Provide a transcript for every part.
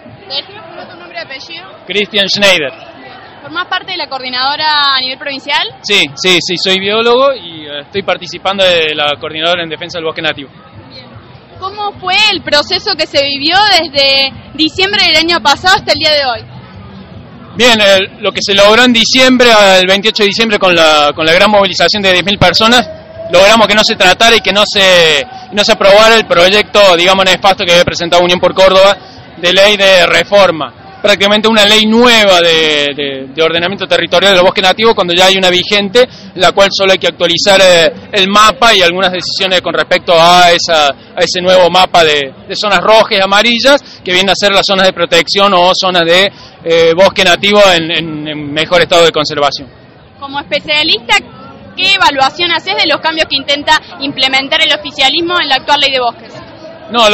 Decime primero tu nombre y apellido. Cristian Schneider. ¿Formás parte de la coordinadora a nivel provincial? Sí, soy biólogo y estoy participando de la coordinadora en defensa del bosque nativo. Bien. ¿Cómo fue el proceso que se vivió desde diciembre del año pasado hasta el día de hoy? Bien, lo que se logró en diciembre, el 28 de diciembre, con la gran movilización de 10.000 personas, logramos que no se tratara y que no se aprobara el proyecto, digamos, nefasto que había presentado Unión por Córdoba de ley de reforma. Prácticamente una ley nueva de ordenamiento territorial del bosque nativo, cuando ya hay una vigente, la cual solo hay que actualizar el mapa y algunas decisiones con respecto a ese nuevo mapa de zonas rojas y amarillas, que vienen a ser las zonas de protección o zonas de bosque nativo en mejor estado de conservación. Como especialista, ¿qué evaluación haces de los cambios que intenta implementar el oficialismo en la actual ley de bosques? No,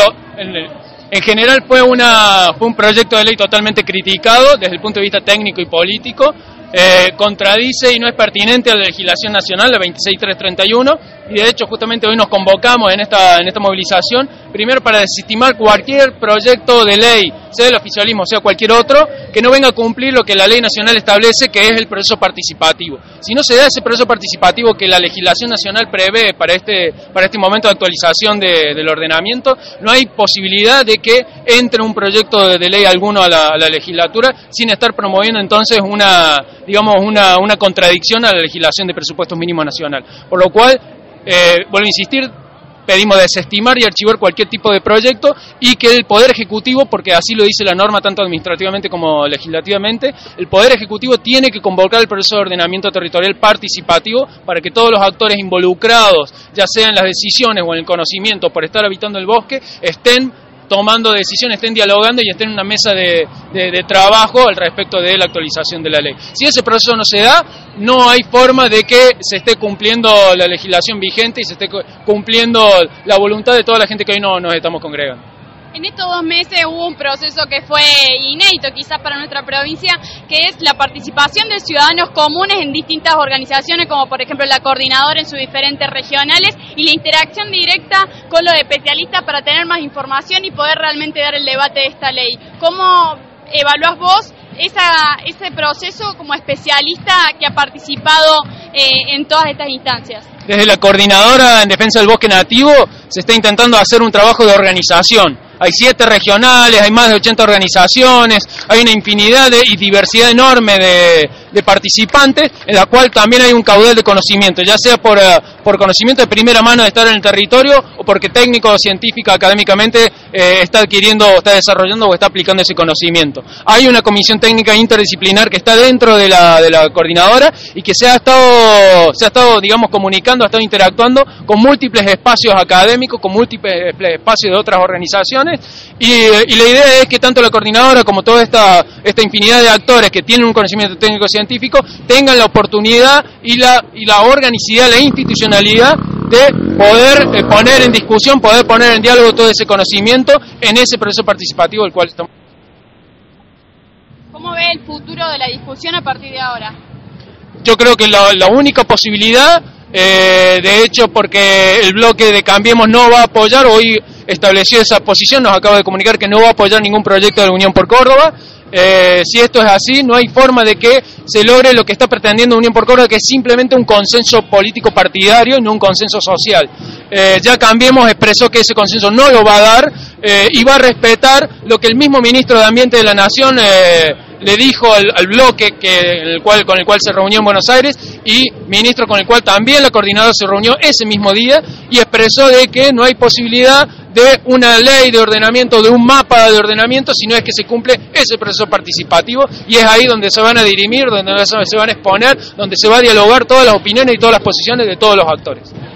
en general fue un proyecto de ley totalmente criticado desde el punto de vista técnico y político, contradice y no es pertinente a la legislación nacional, la 26331, y de hecho justamente hoy nos convocamos en esta movilización, primero para desestimar cualquier proyecto de ley, sea del oficialismo, sea cualquier otro, que no venga a cumplir lo que la ley nacional establece, que es el proceso participativo. Si no se da ese proceso participativo que la legislación nacional prevé para este momento de actualización del ordenamiento, no hay posibilidad de que entre un proyecto de ley alguno a la legislatura sin estar promoviendo entonces una contradicción a la legislación de presupuestos mínimos nacional. Por lo cual, vuelvo a insistir, pedimos desestimar y archivar cualquier tipo de proyecto y que el Poder Ejecutivo, porque así lo dice la norma tanto administrativamente como legislativamente, el Poder Ejecutivo tiene que convocar el proceso de ordenamiento territorial participativo para que todos los actores involucrados, ya sea en las decisiones o en el conocimiento por estar habitando el bosque, estén tomando decisiones, estén dialogando y estén en una mesa de trabajo al respecto de la actualización de la ley. Si ese proceso no se da, no hay forma de que se esté cumpliendo la legislación vigente y se esté cumpliendo la voluntad de toda la gente que hoy nos estamos congregando. En estos 2 meses hubo un proceso que fue inédito quizás para nuestra provincia, que es la participación de ciudadanos comunes en distintas organizaciones, como por ejemplo la coordinadora en sus diferentes regionales, y la interacción directa con los especialistas para tener más información y poder realmente dar el debate de esta ley. ¿Cómo evaluás vos ese proceso como especialista que ha participado en todas estas instancias? Desde la coordinadora en defensa del bosque nativo se está intentando hacer un trabajo de organización. Hay 7 regionales, hay más de 80 organizaciones, hay una infinidad y diversidad enorme de participantes, en la cual también hay un caudal de conocimiento, ya sea por conocimiento de primera mano de estar en el territorio o porque técnico, científico, académicamente está adquiriendo, está desarrollando o está aplicando ese conocimiento. Hay una comisión técnica interdisciplinar que está dentro de la coordinadora y que se ha estado, digamos, comunicando, ha estado interactuando con múltiples espacios académicos, con múltiples espacios de otras organizaciones. Y la idea es que tanto la coordinadora como toda esta infinidad de actores que tienen un conocimiento técnico-científico tengan la oportunidad y la organicidad, la institucionalidad de poder poner en discusión, poder poner en diálogo todo ese conocimiento en ese proceso participativo del cual estamos. ¿Cómo ve el futuro de la discusión a partir de ahora? Yo creo que la única posibilidad, de hecho, porque el bloque de Cambiemos no va a apoyar, hoy estableció esa posición, nos acaba de comunicar que no va a apoyar ningún proyecto de la Unión por Córdoba. Si esto es así, no hay forma de que se logre lo que está pretendiendo Unión por Córdoba, que es simplemente un consenso político partidario y no un consenso social. Ya Cambiemos expresó que ese consenso no lo va a dar y va a respetar lo que el mismo ministro de Ambiente de la Nación le dijo al bloque con el cual se reunió en Buenos Aires, y ministro con el cual también la coordinadora se reunió ese mismo día, y expresó de que no hay posibilidad de una ley de ordenamiento, de un mapa de ordenamiento, si no es que se cumple ese proceso participativo, y es ahí donde se van a dirimir, donde se van a exponer, donde se va a dialogar todas las opiniones y todas las posiciones de todos los actores.